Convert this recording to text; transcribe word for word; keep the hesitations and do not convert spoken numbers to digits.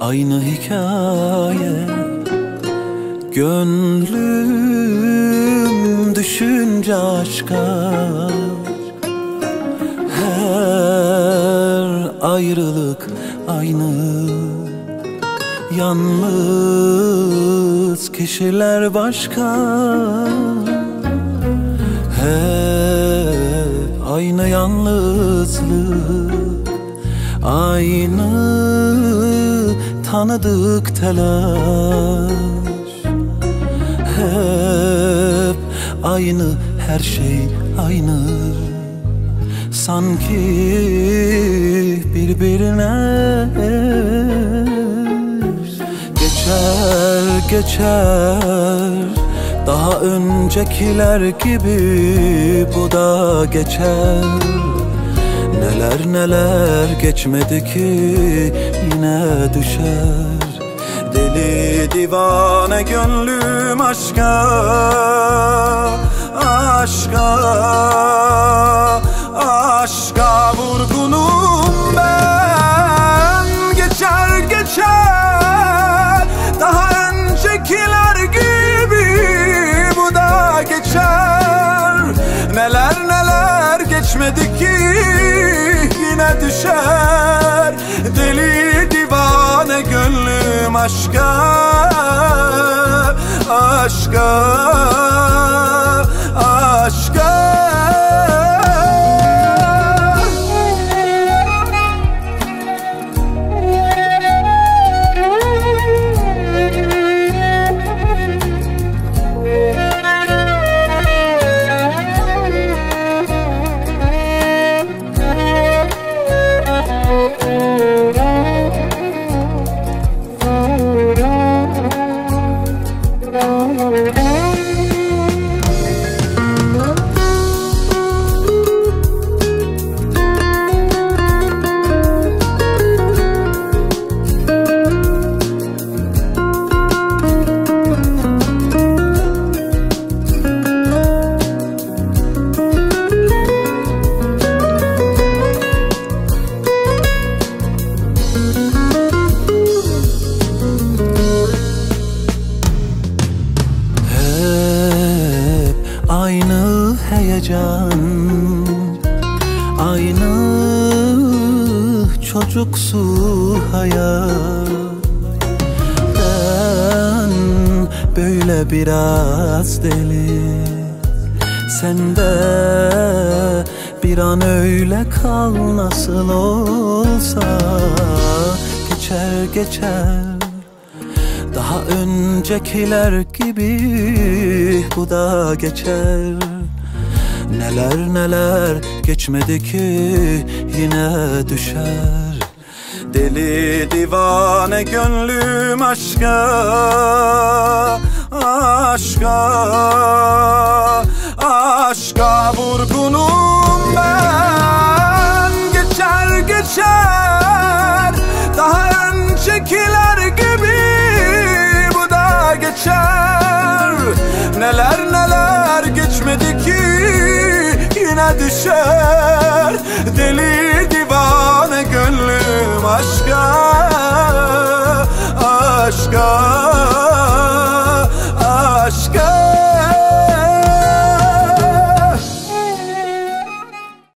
aynı hikaye. Gönlüm düşünce aşka, her ayrılık aynı. Yalnız kişiler başka, hep aynı yalnızlık, aynı tanıdık telaş. Hep aynı, her şey aynı. Sanki birbirine geçer geçer, daha öncekiler gibi bu da geçer. Neler neler geçmedi ki yine düşer. Deli divane gönlüm aşka, aşka, aşka vurgunum ben. Geçer geçer, daha öncekiler gibi bu da geçer. Neler neler geçmedi ki yine düşer. Deli divane gönlüm aşka, aşka, aşka. Aynı heyecan, aynı çocuksu hayat. Ben böyle biraz deli, sen de bir an öyle kal. Nasıl olsa geçer geçer, daha öncekiler gibi bu da geçer. Neler neler geçmedi ki yine düşer. Deli divane gönlüm aşka, aşka, aşka vurgunum ben. Geçer geçer, daha öncekiler gibi bu da geçer. Neler neler geçmedi ki yine düşer. Deli